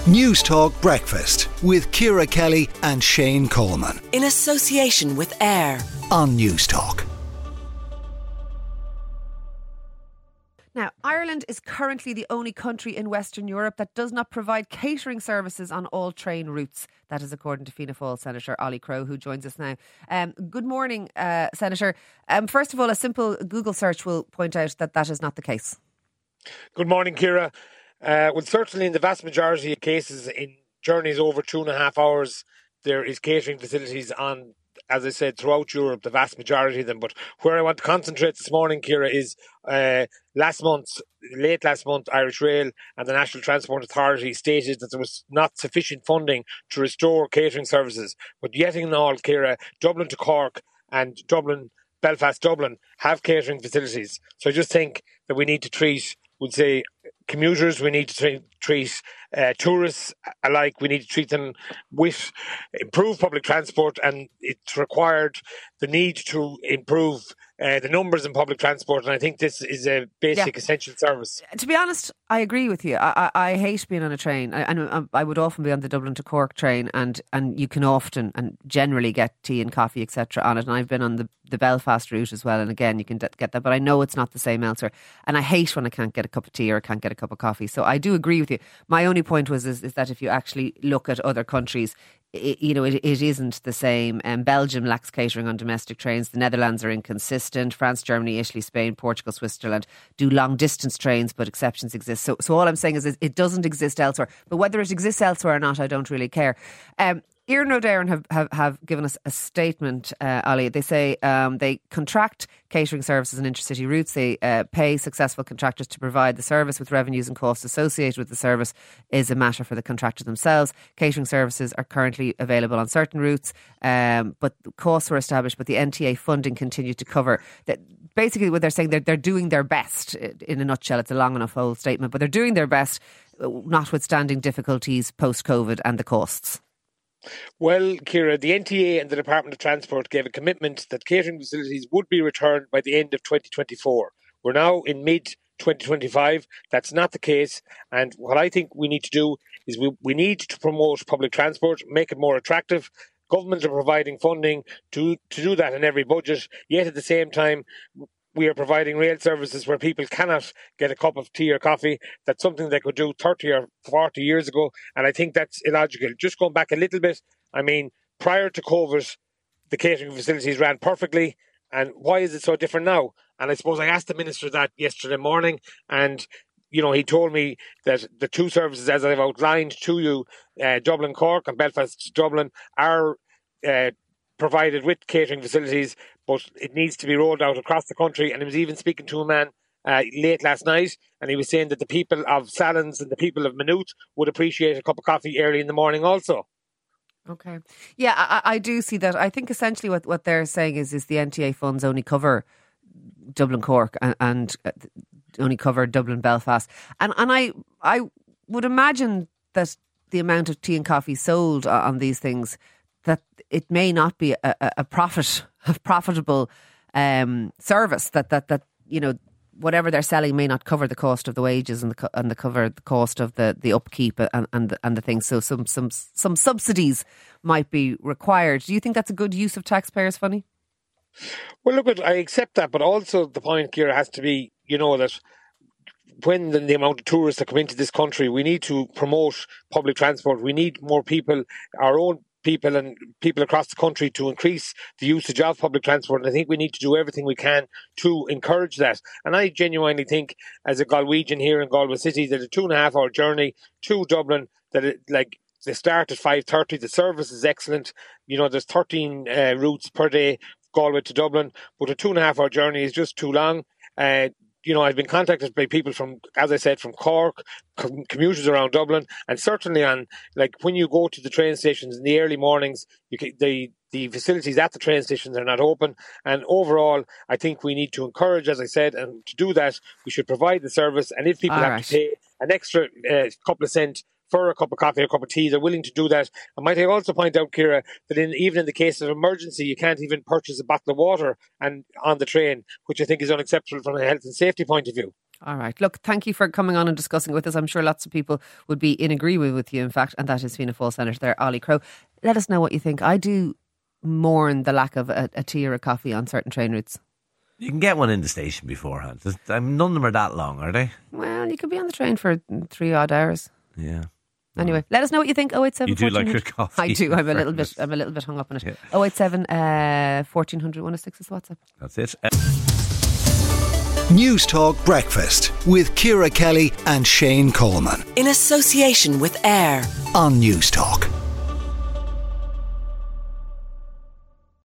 News Talk Breakfast with Ciara Kelly and Shane Coleman. In association with AIR On News Talk. Now, Ireland is currently the only country in Western Europe that does not provide catering services on all train routes. That is according to Fianna Fáil Senator Ollie Crowe, who joins us now. Good morning, Senator. First of all, a simple Google search will point out that that is not the case. Good morning, Ciara. Well, certainly in the vast majority of cases in journeys over 2.5 hours, there is catering facilities on, as I said, throughout Europe, the vast majority of them. But where I want to concentrate this morning, Ciara, is late last month, Irish Rail and the National Transport Authority stated that there was not sufficient funding to restore catering services. But yet in all, Ciara, Dublin to Cork and Belfast Dublin have catering facilities. So I just think that we need to treat, would say, commuters, we need to treat tourists alike, we need to treat them with improved public transport, and it's required the need to improve the numbers in public transport, and I think this is a basic essential service. To be honest, I agree with you. I hate being on a train. I would often be on the Dublin to Cork train, and you can often and generally get tea and coffee, etc. on it, and I've been on the Belfast route as well, and again you can get that, but I know it's not the same elsewhere, and I hate when I can't get a cup of tea or I can't get a cup of coffee. So I do agree with you. My only point is that if you actually look at other countries, it isn't the same. Belgium lacks catering on domestic trains. The Netherlands are inconsistent. France, Germany, Italy, Spain, Portugal, Switzerland do long distance trains, but exceptions exist. So all I'm saying is it doesn't exist elsewhere. But whether it exists elsewhere or not, I don't really care. Iarnród Éireann have given us a statement, Ollie. They say they contract catering services and intercity routes. They pay successful contractors to provide the service, with revenues and costs associated with the service is a matter for the contractors themselves. Catering services are currently available on certain routes, but costs were established, but the NTA funding continued to cover. Basically what they're saying, they're doing their best. In a nutshell, it's a long enough old statement, but they're doing their best, notwithstanding difficulties post-COVID and the costs. Well, Ciara, the NTA and the Department of Transport gave a commitment that catering facilities would be returned by the end of 2024. We're now in mid-2025. That's not the case. And what I think we need to do is we need to promote public transport, make it more attractive. Governments are providing funding to do that in every budget. Yet at the same time, we are providing rail services where people cannot get a cup of tea or coffee. That's something they could do 30 or 40 years ago, and I think that's illogical. Just going back a little bit, I mean, prior to COVID, the catering facilities ran perfectly, and why is it so different now? And I suppose I asked the Minister that yesterday morning, and he told me that the two services, as I've outlined to you, Dublin-Cork and Belfast-Dublin, are provided with catering facilities, but it needs to be rolled out across the country. And I was even speaking to a man late last night, and he was saying that the people of Sallins and the people of Maynooth would appreciate a cup of coffee early in the morning also. Okay. Yeah, I do see that. I think essentially what they're saying is the NTA funds only cover Dublin-Cork and only cover Dublin-Belfast. And I would imagine that the amount of tea and coffee sold on these things, that it may not be a profitable service, that whatever they're selling may not cover the cost of the wages and cover the cost of the upkeep and the things. So some subsidies might be required. Do you think that's a good use of taxpayers' money? Well, look, I accept that, but also the point, Ciara, has to be, that when the amount of tourists that come into this country, we need to promote public transport. We need more people, our own people and people across the country, to increase the usage of public transport. And I think we need to do everything we can to encourage that. And I genuinely think, as a Galwegian here in Galway City, that a 2.5 hour journey to Dublin, they start at 5:30. The service is excellent. There's 13 routes per day, Galway to Dublin, but a 2.5 hour journey is just too long. I've been contacted by people from, as I said, from Cork, commuters around Dublin, and certainly when you go to the train stations in the early mornings, the facilities at the train stations are not open. And overall, I think we need to encourage, as I said, and to do that, we should provide the service. And if people have to pay an extra couple of cents for a cup of coffee or a cup of tea, they're willing to do that. And might I also point out, Ciara, that even in the case of emergency, you can't even purchase a bottle of water on the train, which I think is unacceptable from a health and safety point of view. All right. Look, thank you for coming on and discussing with us. I'm sure lots of people would be in agreement with you, in fact, and that is Fianna Fáil Senator there, Ollie Crow. Let us know what you think. I do mourn the lack of a tea or a coffee on certain train routes. You can get one in the station beforehand. None of them are that long, are they? Well, you could be on the train for 3 odd hours. Yeah. Anyway, let us know what you think. 087 You do like your coffee. I do. I'm a little bit hung up on it. Yeah. 087 1400 106 is WhatsApp. That's it. News Talk Breakfast with Ciara Kelly and Shane Coleman In association with AIR. on News Talk.